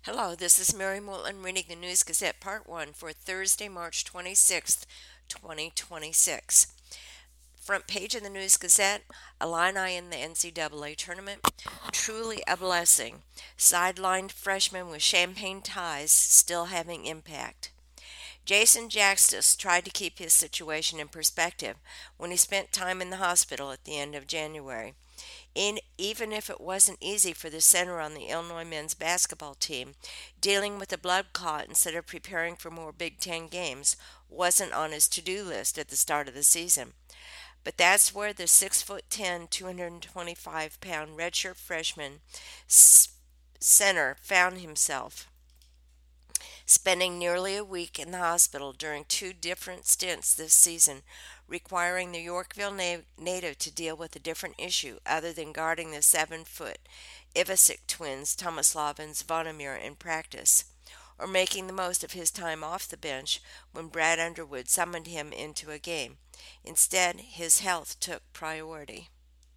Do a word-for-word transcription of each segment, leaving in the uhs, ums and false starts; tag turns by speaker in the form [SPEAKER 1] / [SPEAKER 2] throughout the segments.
[SPEAKER 1] Hello, this is Mary Moulton reading the News Gazette Part one for Thursday, March twenty-sixth, twenty twenty-six. Front page of the News Gazette, Illini in the N C double A tournament. Truly a blessing. Sidelined freshman with champagne ties still having impact. Jason Jaxtis tried to keep his situation in perspective when he spent time in the hospital at the end of January. In, even if it wasn't easy for the center on the Illinois men's basketball team, dealing with a blood clot instead of preparing for more Big Ten games wasn't on his to-do list at the start of the season. But that's where the six foot ten, two hundred twenty-five pound redshirt freshman center found himself, spending nearly a week in the hospital during two different stints this season, requiring the Yorkville na- native to deal with a different issue other than guarding the seven-foot Ivasic twins Tomislav and Zvonimir in practice, or making the most of his time off the bench when Brad Underwood summoned him into a game. Instead, his health took priority.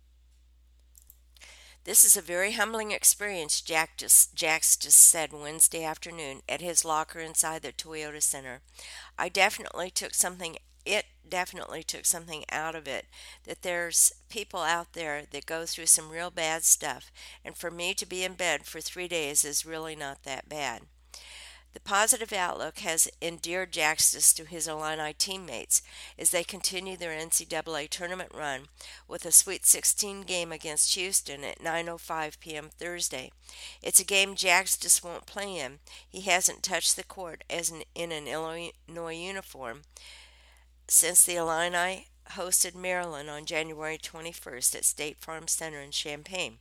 [SPEAKER 1] This is a very humbling experience, Jack just, Jax just said Wednesday afternoon at his locker inside the Toyota Center. I definitely took something, it definitely took something out of it, that there's people out there that go through some real bad stuff, and for me to be in bed for three days is really not that bad. The positive outlook has endeared Jaxtis to his Illini teammates as they continue their N C double A tournament run with a Sweet sixteen game against Houston at nine oh five p.m. Thursday. It's a game Jaxtis won't play in. He hasn't touched the court as an, in an Illinois uniform since the Illini hosted Maryland on January twenty-first at State Farm Center in Champaign.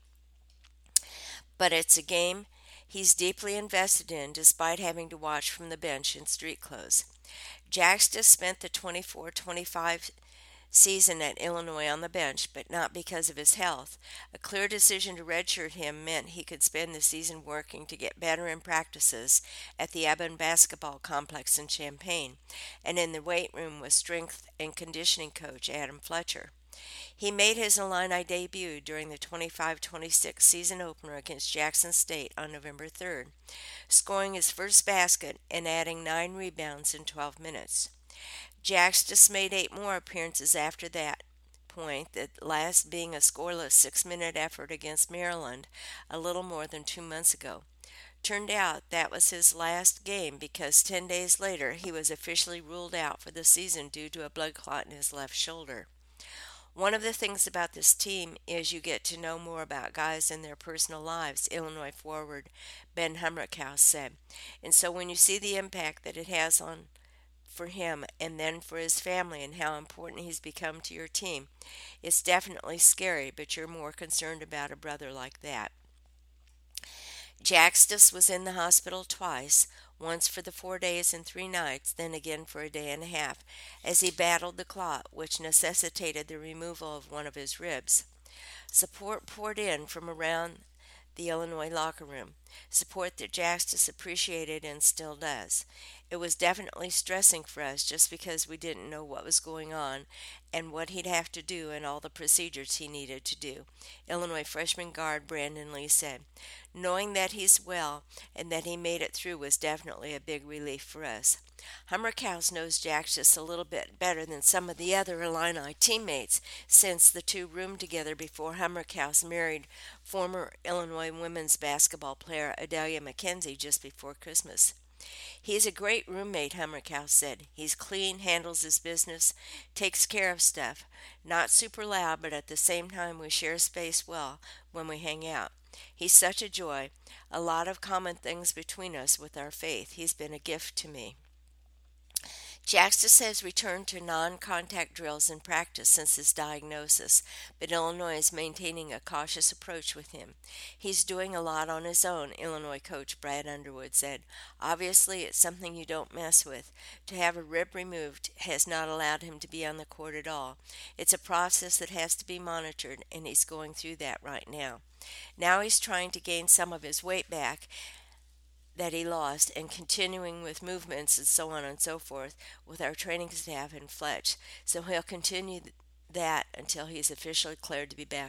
[SPEAKER 1] But it's a game he's deeply invested in despite having to watch from the bench in street clothes. Jaxtis spent the twenty-four twenty-five season at Illinois on the bench, but not because of his health. A clear decision to redshirt him meant he could spend the season working to get better in practices at the Eben Basketball Complex in Champaign and in the weight room with strength and conditioning coach Adam Fletcher. He made his Illini debut during the twenty-five twenty-six season opener against Jackson State on November third, scoring his first basket and adding nine rebounds in twelve minutes. Jaxtis made eight more appearances after that point, the last being a scoreless six-minute effort against Maryland a little more than two months ago. Turned out that was his last game because ten days later he was officially ruled out for the season due to a blood clot in his left shoulder. One of the things about this team is you get to know more about guys and their personal lives, Illinois forward Ben Humrickhouse said. And so when you see the impact that it has on for him and then for his family and how important he's become to your team, it's definitely scary, but you're more concerned about a brother like that. Jaxtis was in the hospital twice, once for the four days and three nights, then again for a day and a half, as he battled the clot, which necessitated the removal of one of his ribs. Support poured in from around the Illinois locker room, support that Jaxtis appreciated and still does. It was definitely stressing for us just because we didn't know what was going on and what he'd have to do and all the procedures he needed to do, Illinois freshman guard Brandon Lee said. Knowing that he's well and that he made it through was definitely a big relief for us. Humrickhouse knows Jaxtis a little bit better than some of the other Illini teammates since the two roomed together before Humrickhouse married former Illinois women's basketball player Adelia McKenzie just before Christmas. He's a great roommate, Humrickhouse said. He's clean, handles his business, takes care of stuff. Not super loud, but at the same time we share space well when we hang out. He's such a joy. A lot of common things between us with our faith. He's been a gift to me. Jaxtis has returned to non-contact drills in practice since his diagnosis, but Illinois is maintaining a cautious approach with him. He's doing a lot on his own, Illinois coach Brad Underwood said. Obviously, it's something you don't mess with. To have a rib removed has not allowed him to be on the court at all. It's a process that has to be monitored, and he's going through that right now. Now he's trying to gain some of his weight back that he lost and continuing with movements and so on and so forth with our training staff and Fletch. So he'll continue that until he's officially cleared to be back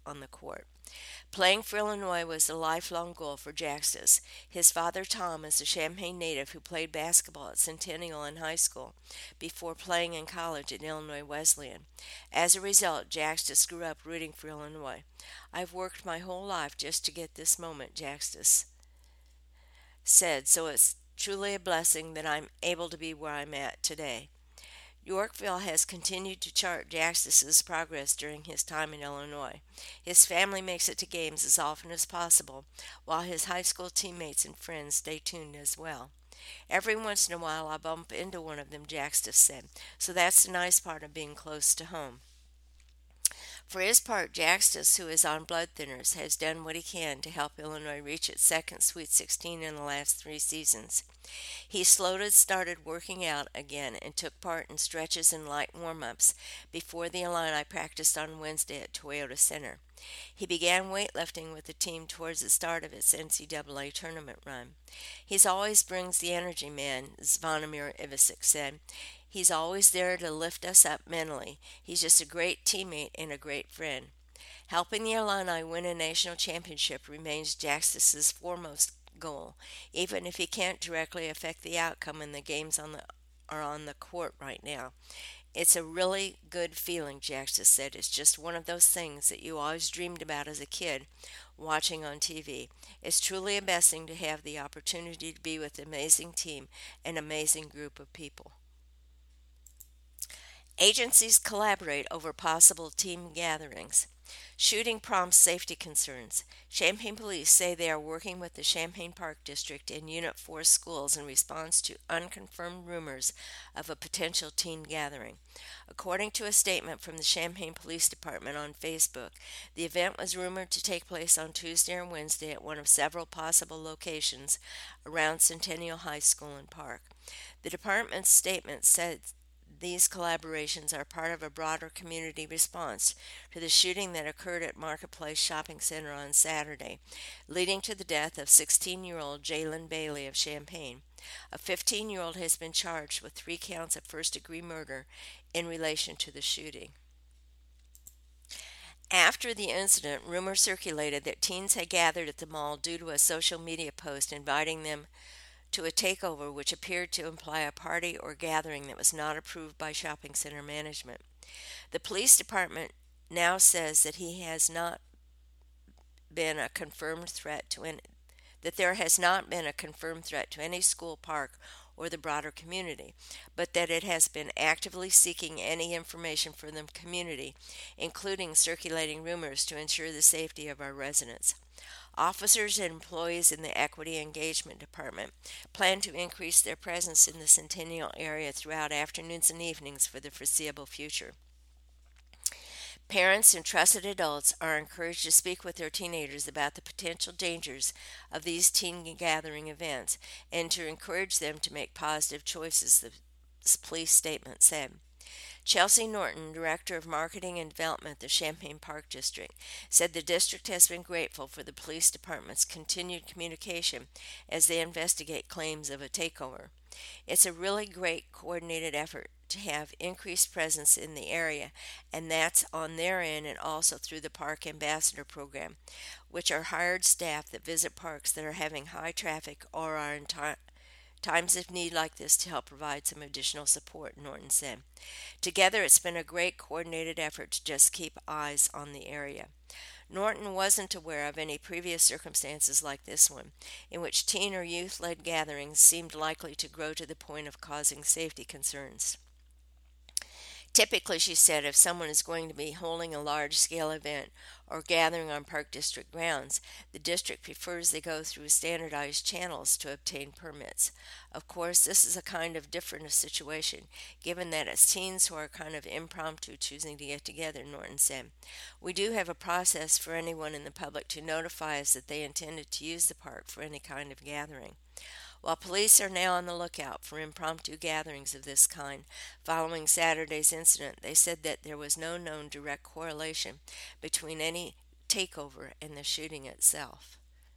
[SPEAKER 1] on the court. Playing for Illinois was a lifelong goal for Jaxtis. His father, Tom, is a Champaign native who played basketball at Centennial in high school before playing in college at Illinois Wesleyan. As a result, Jaxtis grew up rooting for Illinois. I've worked my whole life just to get this moment, Jaxtis said, so it's truly a blessing that I'm able to be where I'm at today. Yorkville has continued to chart Jaxis's progress during his time in Illinois. His family makes it to games as often as possible, while his high school teammates and friends stay tuned as well. Every once in a while I bump into one of them, Jaxis said, so that's the nice part of being close to home. For his part, Jaxtis, who is on blood thinners, has done what he can to help Illinois reach its second Sweet sixteen in the last three seasons. He slowly started working out again and took part in stretches and light warm-ups before the Illini practiced on Wednesday at Toyota Center. He began weightlifting with the team towards the start of its N C double A tournament run. He's always brings the energy, man, Zvonimir Ivisic said. He's always there to lift us up mentally. He's just a great teammate and a great friend. Helping the Illini win a national championship remains Jaxis's foremost goal, even if he can't directly affect the outcome in the games on the are on the court right now. It's a really good feeling, Jaxis said. It's just one of those things that you always dreamed about as a kid watching on T V. It's truly a blessing to have the opportunity to be with an amazing team and amazing group of people. Agencies collaborate over possible team gatherings. Shooting prompts safety concerns. Champaign police say they are working with the Champaign Park District and Unit four schools in response to unconfirmed rumors of a potential teen gathering. According to a statement from the Champaign Police Department on Facebook, the event was rumored to take place on Tuesday or Wednesday at one of several possible locations around Centennial High School and Park. The department's statement said these collaborations are part of a broader community response to the shooting that occurred at Marketplace Shopping Center on Saturday, leading to the death of sixteen-year-old Jalen Bailey of Champaign. A fifteen-year-old has been charged with three counts of first-degree murder in relation to the shooting. After the incident, rumors circulated that teens had gathered at the mall due to a social media post inviting them to a takeover which appeared to imply a party or gathering that was not approved by shopping center management. The police department now says that he has not been a confirmed threat to any, that there has not been a confirmed threat to any school, park, or the broader community, but that it has been actively seeking any information from the community, including circulating rumors to ensure the safety of our residents. Officers and employees in the Equity Engagement Department plan to increase their presence in the Centennial area throughout afternoons and evenings for the foreseeable future. Parents and trusted adults are encouraged to speak with their teenagers about the potential dangers of these teen gathering events and to encourage them to make positive choices, the police statement said. Chelsea Norton, Director of Marketing and Development at the Champaign Park District, said the district has been grateful for the police department's continued communication as they investigate claims of a takeover. It's a really great coordinated effort to have increased presence in the area, and that's on their end and also through the Park Ambassador Program, which are hired staff that visit parks that are having high traffic or are in time times of need like this to help provide some additional support, Norton said. Together, it's been a great coordinated effort to just keep eyes on the area. Norton wasn't aware of any previous circumstances like this one, in which teen or youth-led gatherings seemed likely to grow to the point of causing safety concerns. Typically, she said, if someone is going to be holding a large-scale event or gathering on Park District grounds, the district prefers they go through standardized channels to obtain permits. Of course, this is a kind of different situation, given that it's teens who are kind of impromptu choosing to get together, Norton said. We do have a process for anyone in the public to notify us that they intended to use the park for any kind of gathering. While police are now on the lookout for impromptu gatherings of this kind, following Saturday's incident, they said that there was no known direct correlation between any takeover and the shooting itself.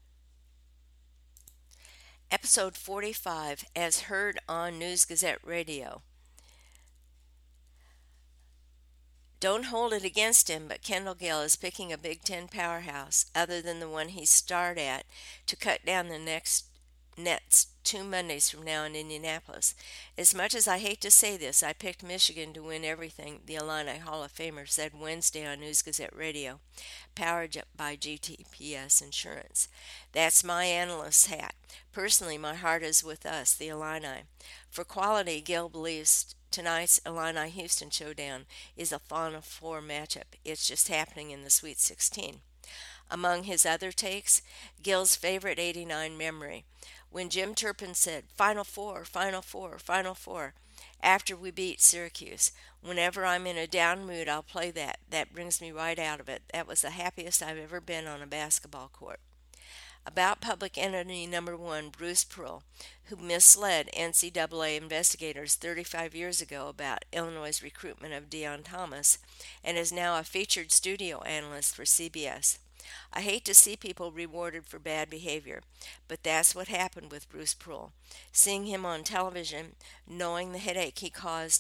[SPEAKER 1] Episode forty-five, as heard on News Gazette Radio. Don't hold it against him, but Kendall Gill is picking a Big Ten powerhouse, other than the one he starred at, to cut down the next Nets two Mondays from now in Indianapolis. As much as I hate to say this, I picked Michigan to win everything, the Illini Hall of Famer said Wednesday on News Gazette Radio, powered by G T P S Insurance. That's my analyst's hat. Personally, my heart is with us, the Illini. For quality, Gill believes tonight's Illini Houston showdown is a Final Four matchup. It's just happening in the Sweet sixteen. Among his other takes, Gill's favorite eighty-nine memory, when Jim Turpin said, Final Four, Final Four, Final Four, after we beat Syracuse. Whenever I'm in a down mood, I'll play that. That brings me right out of it. That was the happiest I've ever been on a basketball court. About public enemy number one, Bruce Pearl, who misled N C double A investigators thirty-five years ago about Illinois' recruitment of Deion Thomas, and is now a featured studio analyst for C B S. I hate to see people rewarded for bad behavior, but that's what happened with Bruce Pearl. Seeing him on television, knowing the headache he caused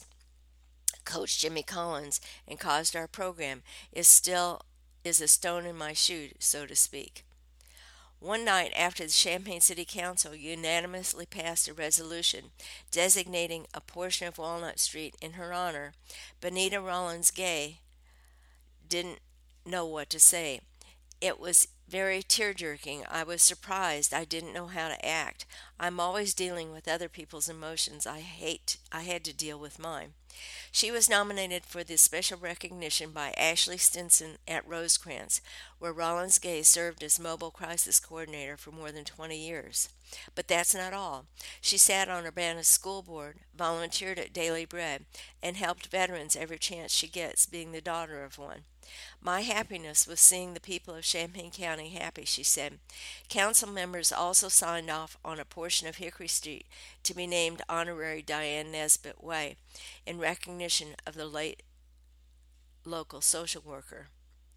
[SPEAKER 1] Coach Jimmy Collins and caused our program, is still is a stone in my shoe, so to speak. One night after the Champaign City Council unanimously passed a resolution designating a portion of Walnut Street in her honor, Benita Rollins Gay didn't know what to say. It was very tear-jerking. I was surprised. I didn't know how to act. I'm always dealing with other people's emotions. I hate I had to deal with mine. She was nominated for the special recognition by Ashley Stinson at Rosecrans, where Rollins Gay served as mobile crisis coordinator for more than twenty years. But that's not all. She sat on Urbana's school board, volunteered at Daily Bread, and helped veterans every chance she gets, being the daughter of one. My happiness was seeing the people of Champaign County happy, she said. Council members also signed off on a portion of Hickory Street to be named Honorary Diane Nesbitt Way in recognition of the late local social worker.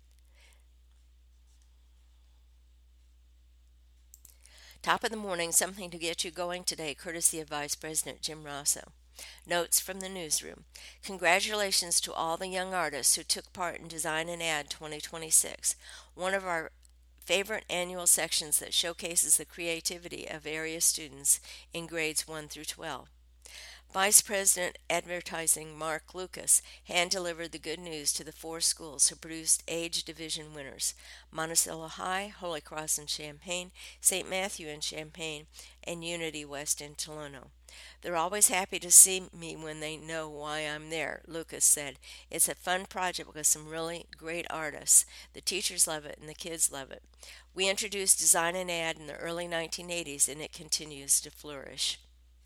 [SPEAKER 1] Top of the morning, something to get you going today, courtesy of Vice President Jim Rosso. Notes from the newsroom. Congratulations to all the young artists who took part in Design and Ad twenty twenty-six, one of our favorite annual sections that showcases the creativity of area students in grades one through twelve. Vice President Advertising Mark Lucas hand-delivered the good news to the four schools who produced age division winners: Monticello High, Holy Cross in Champaign, Saint Matthew in Champaign, and Unity West in Tolono. They're always happy to see me when they know why I'm there, Lucas said. It's a fun project with some really great artists. The teachers love it and the kids love it. We introduced Design and Ad in the early nineteen eighties and it continues to flourish.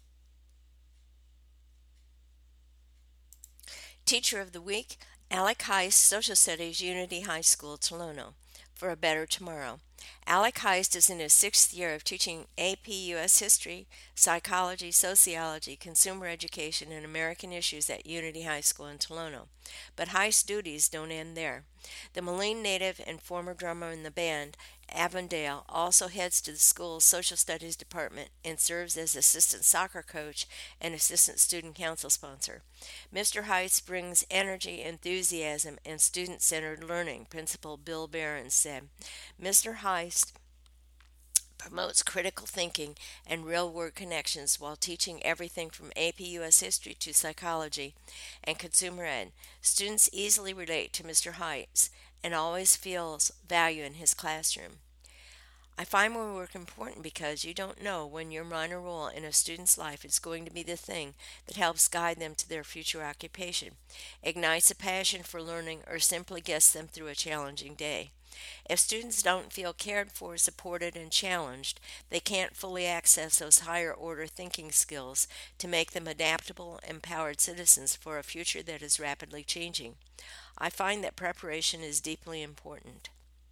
[SPEAKER 1] Teacher of the Week, Alec Heist, Social Studies, Unity High School, Tolono, for a better tomorrow. Alec Heist is in his sixth year of teaching A P U S History, Psychology, Sociology, Consumer Education, and American Issues at Unity High School in Tolono. But Heist's duties don't end there. The Moline native and former drummer in the band, Avondale, also heads to the school's Social Studies Department and serves as assistant soccer coach and assistant student council sponsor. Mister Heist brings energy, enthusiasm, and student-centered learning, Principal Bill Barron said. Mister Heist promotes critical thinking and real-world connections while teaching everything from A P U S history to psychology and consumer ed. Students easily relate to Mister Heist and always feels value in his classroom. I find my work important because you don't know when your minor role in a student's life is going to be the thing that helps guide them to their future occupation, ignites a passion for learning, or simply gets them through a challenging day. If students don't feel cared for, supported, and challenged, they can't fully access those higher order thinking skills to make them adaptable, empowered citizens for a future that is rapidly changing. I find that preparation is deeply important.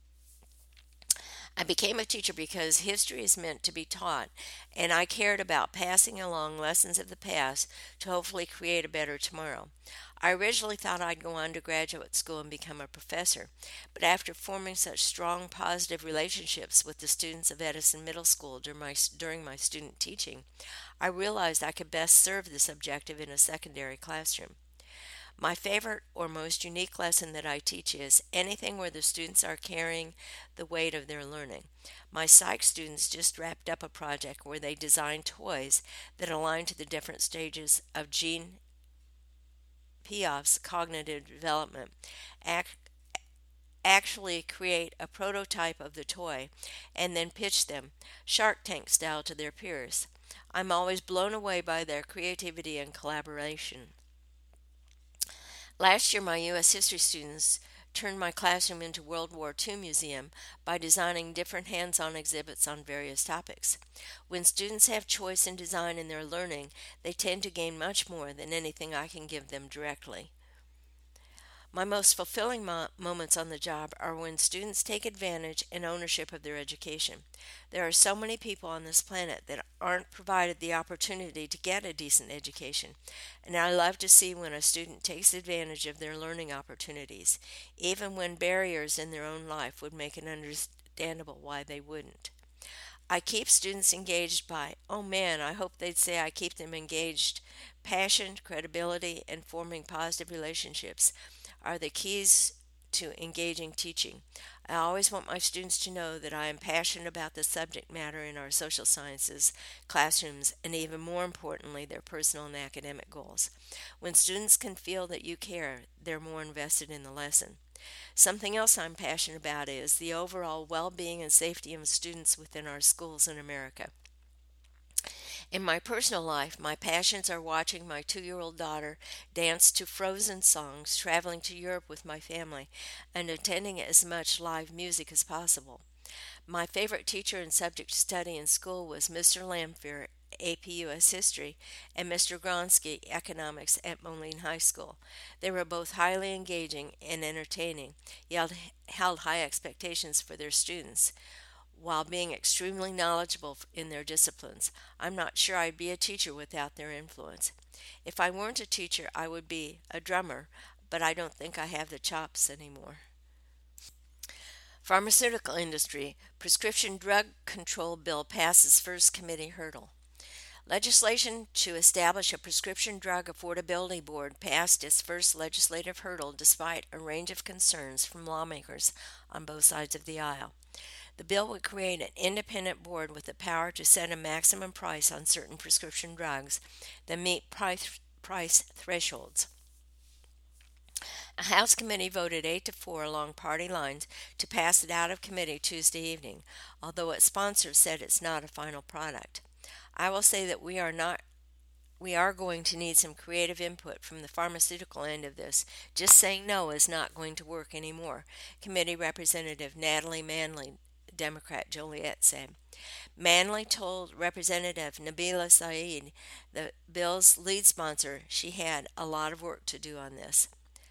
[SPEAKER 1] I became a teacher because history is meant to be taught, and I cared about passing along lessons of the past to hopefully create a better tomorrow. I originally thought I'd go on to graduate school and become a professor, but after forming such strong positive relationships with the students of Edison Middle School during my, during my student teaching, I realized I could best serve this objective in a secondary classroom. My favorite or most unique lesson that I teach is anything where the students are carrying the weight of their learning. My psych students just wrapped up a project where they designed toys that align to the different stages of Gene Piaf's cognitive development. Ac- Actually create a prototype of the toy and then pitch them, Shark Tank style, to their peers. I'm always blown away by their creativity and collaboration. Last year, my U S history students turned my classroom into World War two museum by designing different hands-on exhibits on various topics. When students have choice in design in their learning, they tend to gain much more than anything I can give them directly. My most fulfilling mo- moments on the job are when students take advantage and ownership of their education. There are so many people on this planet that aren't provided the opportunity to get a decent education, and I love to see when a student takes advantage of their learning opportunities, even when barriers in their own life would make it understandable why they wouldn't. I keep students engaged by, oh man, I hope they'd say I keep them engaged. Passion, credibility, and forming positive relationships are the keys to engaging teaching. I always want my students to know that I am passionate about the subject matter in our social sciences classrooms and even more importantly, their personal and academic goals. When students can feel that you care, they're more invested in the lesson. Something else I'm passionate about is the overall well being and safety of students within our schools in America. In my personal life, my passions are watching my two year old daughter dance to Frozen songs, traveling to Europe with my family, and attending as much live music as possible. My favorite teacher and subject to study in school was Mister Lamphere, A P U S History, and Mister Gronsky, Economics at Moline High School. They were both highly engaging and entertaining, yet held high expectations for their students while being extremely knowledgeable in their disciplines. I'm not sure I'd be a teacher without their influence. If I weren't a teacher, I would be a drummer, but I don't think I have the chops anymore. Pharmaceutical industry prescription drug control bill passes first committee hurdle. Legislation to establish a prescription drug affordability board passed its first legislative hurdle despite a range of concerns from lawmakers on both sides of the aisle. The bill would create an independent board with the power to set a maximum price on certain prescription drugs that meet price, price thresholds. A House committee voted eight to four along party lines to pass it out of committee Tuesday evening, although its sponsors said it's not a final product. I will say that we are not we are going to need some creative input from the pharmaceutical end of this. Just saying no is not going to work anymore, Committee Representative Natalie Manley, Democrat Joliet, said. Manley told Representative Nabila Saeed, the bill's lead sponsor, she had a lot of work to do on this.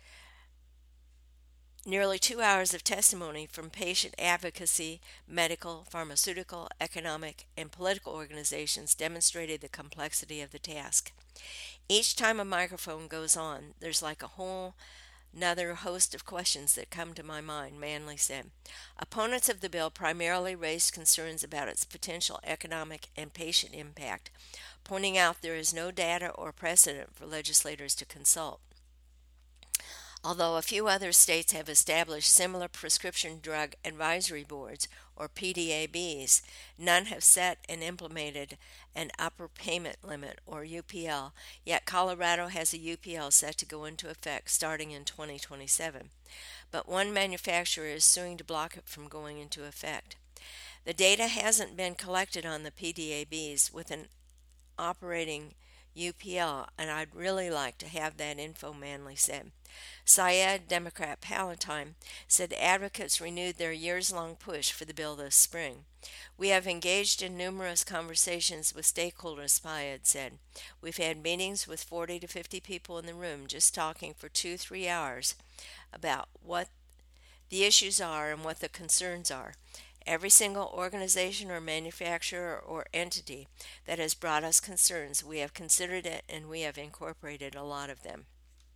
[SPEAKER 1] Nearly two hours of testimony from patient advocacy, medical, pharmaceutical, economic, and political organizations demonstrated the complexity of the task. Each time a microphone goes on, there's like a whole another host of questions that come to my mind, Manley said. Opponents of the bill primarily raised concerns about its potential economic and patient impact, pointing out there is no data or precedent for legislators to consult. Although a few other states have established similar prescription drug advisory boards, or P D A Bs, none have set and implemented an upper payment limit, or U P L, yet Colorado has a U P L set to go into effect starting in twenty twenty-seven. But one manufacturer is suing to block it from going into effect. The data hasn't been collected on the P D A Bs with an operating U P L, and I'd really like to have that info, Manley said. Syed, Democrat Palatine, said advocates renewed their years long push for the bill this spring. We have engaged in numerous conversations with stakeholders, Syed said. We've had meetings with forty to fifty people in the room just talking for two, three hours about what the issues are and what the concerns are. Every single organization or manufacturer or entity that has brought us concerns, we have considered it and we have incorporated a lot of them.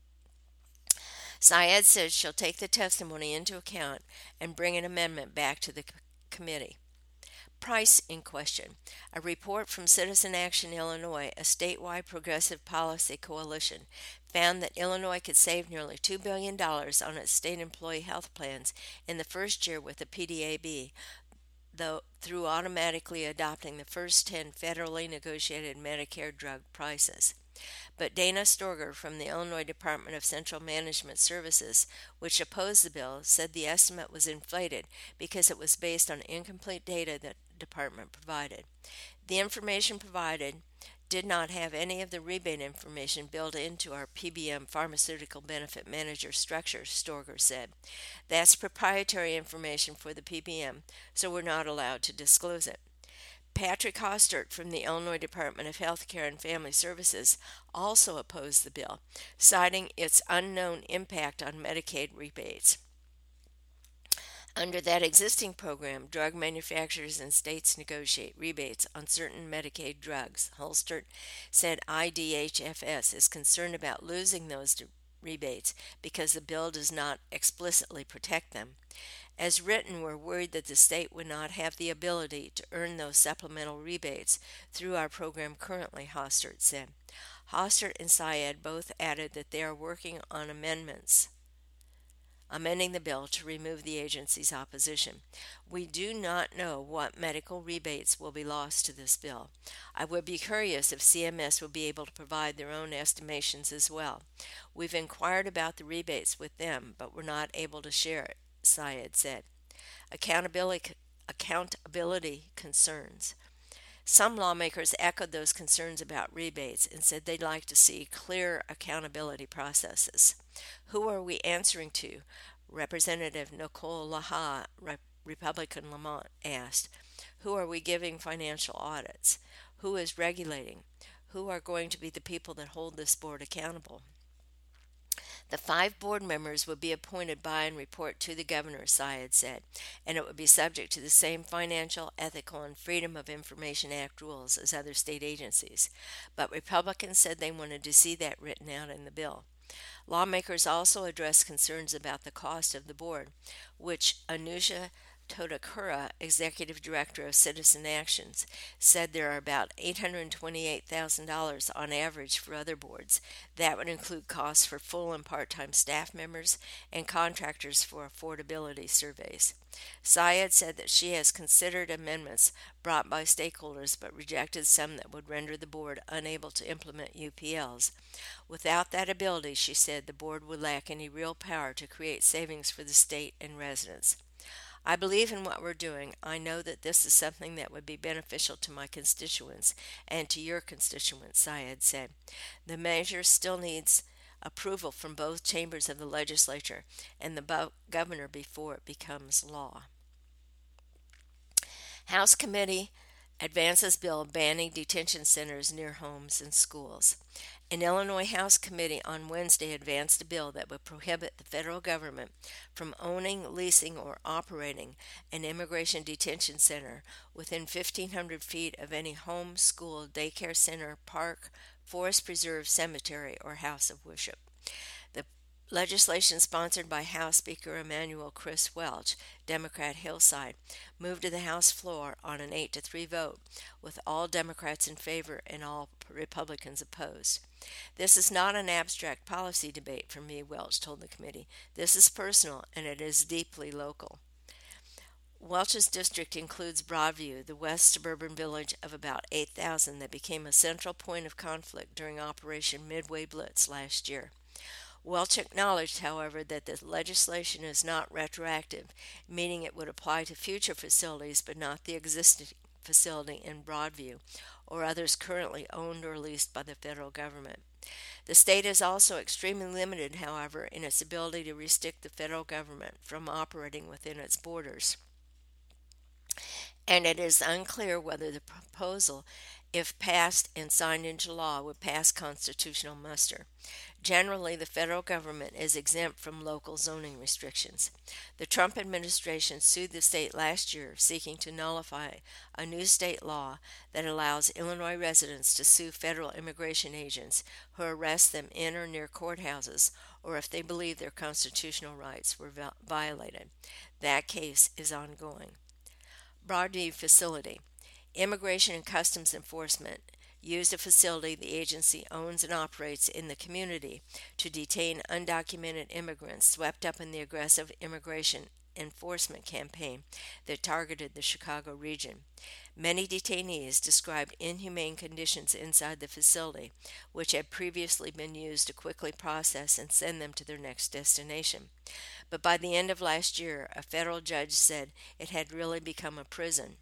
[SPEAKER 1] Syed says she'll take the testimony into account and bring an amendment back to the c- committee. Price in question. A report from Citizen Action Illinois, a statewide progressive policy coalition, found that Illinois could save nearly two billion dollars on its state employee health plans in the first year with the P D A B, though through automatically adopting the first ten federally negotiated Medicare drug prices. But Dana Storger from the Illinois Department of Central Management Services, which opposed the bill, said the estimate was inflated because it was based on incomplete data that the department provided. The information provided did not have any of the rebate information built into our P B M pharmaceutical benefit manager structure, Storger said. That's proprietary information for the P B M, so we're not allowed to disclose it. Patrick Hostert from the Illinois Department of Health Care and Family Services also opposed the bill, citing its unknown impact on Medicaid rebates. Under that existing program, drug manufacturers and states negotiate rebates on certain Medicaid drugs. Hostert said I D H F S is concerned about losing those rebates because the bill does not explicitly protect them. As written, we're worried that the state would not have the ability to earn those supplemental rebates through our program currently, Hostert said. Hostert and Syed both added that they are working on amendments, amending the bill to remove the agency's opposition. We do not know what medical rebates will be lost to this bill. I would be curious if C M S will be able to provide their own estimations as well. We've inquired about the rebates with them, but we're not able to share it, Syed said. Accountability, accountability concerns. Some lawmakers echoed those concerns about rebates and said they'd like to see clear accountability processes. Who are we answering to? Representative Nicole Laha, Re- Republican Lamont, asked. Who are we giving financial audits? Who is regulating? Who are going to be the people that hold this board accountable? The five board members would be appointed by and report to the governor, Syed said, and it would be subject to the same Financial, Ethical, and Freedom of Information Act rules as other state agencies. But Republicans said they wanted to see that written out in the bill. Lawmakers also addressed concerns about the cost of the board, which Anusha Todakura, executive director of Citizen Actions, said there are about eight hundred twenty-eight thousand dollars on average for other boards. That would include costs for full and part-time staff members and contractors for affordability surveys. Syed said that she has considered amendments brought by stakeholders but rejected some that would render the board unable to implement U P Ls. Without that ability, she said, the board would lack any real power to create savings for the state and residents. I believe in what we're doing. I know that this is something that would be beneficial to my constituents and to your constituents, Syed said. The measure still needs approval from both chambers of the legislature and the bo- governor before it becomes law. House Committee advances bill banning detention centers near homes and schools. An Illinois House committee on Wednesday advanced a bill that would prohibit the federal government from owning, leasing, or operating an immigration detention center within fifteen hundred feet of any home, school, daycare center, park, forest preserve, cemetery, or house of worship. The legislation, sponsored by House Speaker Emanuel Chris Welch, Democrat Hillside, moved to the House floor on an eight to three vote, with all Democrats in favor and all Republicans opposed. This is not an abstract policy debate for me, Welch told the committee. This is personal, and it is deeply local. Welch's district includes Broadview, the west suburban village of about eight thousand that became a central point of conflict during Operation Midway Blitz last year. Welch acknowledged, however, that the legislation is not retroactive, meaning it would apply to future facilities but not the existing facility in Broadview or others currently owned or leased by the federal government. The state is also extremely limited, however, in its ability to restrict the federal government from operating within its borders. And it is unclear whether the proposal, if passed and signed into law, would pass constitutional muster. Generally, the federal government is exempt from local zoning restrictions. The Trump administration sued the state last year, seeking to nullify a new state law that allows Illinois residents to sue federal immigration agents who arrest them in or near courthouses or if they believe their constitutional rights were violated. That case is ongoing. Broadview Facility. Immigration and Customs Enforcement used a facility the agency owns and operates in the community to detain undocumented immigrants swept up in the aggressive immigration enforcement campaign that targeted the Chicago region. Many detainees described inhumane conditions inside the facility, which had previously been used to quickly process and send them to their next destination. But by the end of last year, a federal judge said it had really become a prison,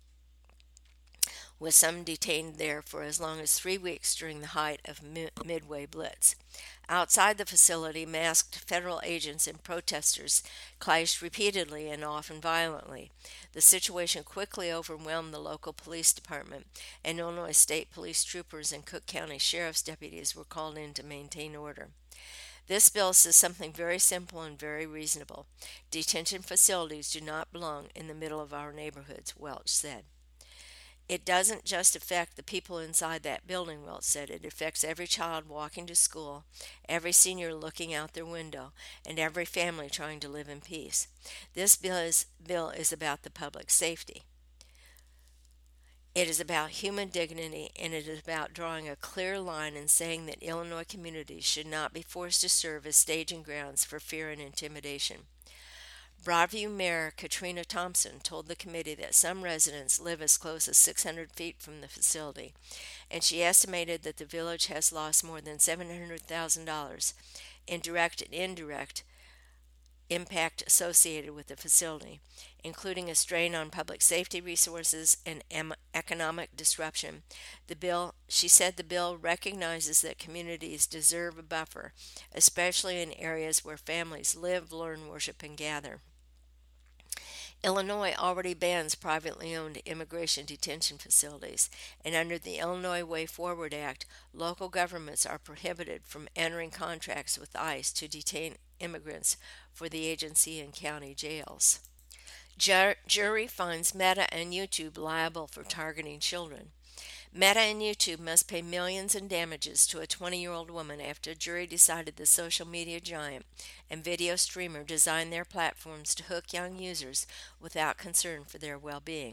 [SPEAKER 1] with some detained there for as long as three weeks during the height of mi- Midway Blitz. Outside the facility, masked federal agents and protesters clashed repeatedly and often violently. The situation quickly overwhelmed the local police department, and Illinois State Police troopers and Cook County Sheriff's deputies were called in to maintain order. This bill says something very simple and very reasonable. Detention facilities do not belong in the middle of our neighborhoods, Welch said. It doesn't just affect the people inside that building, Welch said. It affects every child walking to school, every senior looking out their window, and every family trying to live in peace. This bill is, bill is about the public safety. It is about human dignity, and it is about drawing a clear line and saying that Illinois communities should not be forced to serve as staging grounds for fear and intimidation. Broadview Mayor Katrina Thompson told the committee that some residents live as close as six hundred feet from the facility, and she estimated that the village has lost more than seven hundred thousand dollars in direct and indirect impact associated with the facility, including a strain on public safety resources and em- economic disruption. The bill, she said the bill recognizes that communities deserve a buffer, especially in areas where families live, learn, worship, and gather. Illinois already bans privately owned immigration detention facilities, and under the Illinois Way Forward Act, local governments are prohibited from entering contracts with ICE to detain immigrants for the agency and county jails. Jur- jury finds Meta and YouTube liable for targeting children. Meta and YouTube must pay millions in damages to a twenty-year-old woman after a jury decided the social media giant and video streamer designed their platforms to hook young users without concern for their well-being.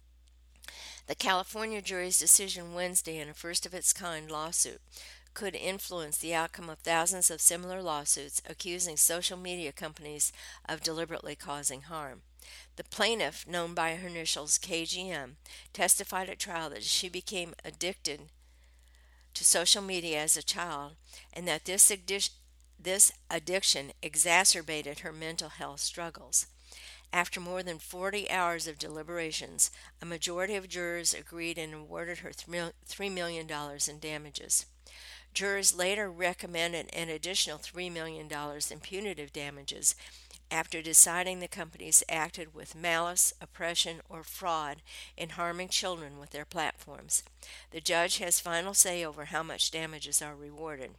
[SPEAKER 1] The California jury's decision Wednesday in a first-of-its-kind lawsuit could influence the outcome of thousands of similar lawsuits accusing social media companies of deliberately causing harm. The plaintiff, known by her initials K G M, testified at trial that she became addicted to social media as a child and that this, addi- this addiction exacerbated her mental health struggles. After more than forty hours of deliberations, a majority of jurors agreed and awarded her three million dollars in damages. Jurors later recommended an additional three million dollars in punitive damages after deciding the companies acted with malice, oppression, or fraud in harming children with their platforms. The judge has final say over how much damages are rewarded.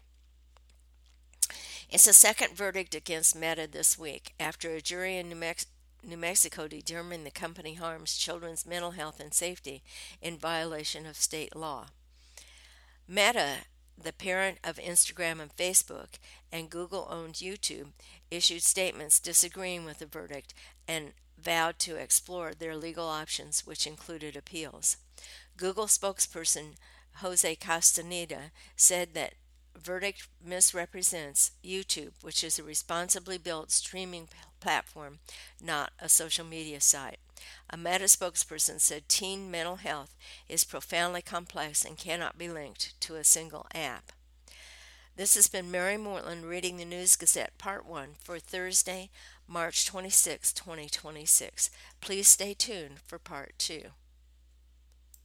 [SPEAKER 1] It's a second verdict against Meta this week after a jury in New, Mex- New Mexico determined the company harms children's mental health and safety in violation of state law. Meta, the parent of Instagram and Facebook, and Google-owned YouTube, issued statements disagreeing with the verdict and vowed to explore their legal options, which included appeals. Google spokesperson Jose Castaneda said that verdict misrepresents YouTube, which is a responsibly built streaming platform, not a social media site. A Meta spokesperson said teen mental health is profoundly complex and cannot be linked to a single app. This has been Mary Mortland reading the News Gazette Part one for Thursday, March twenty-sixth, twenty twenty-six. Please stay tuned for Part two.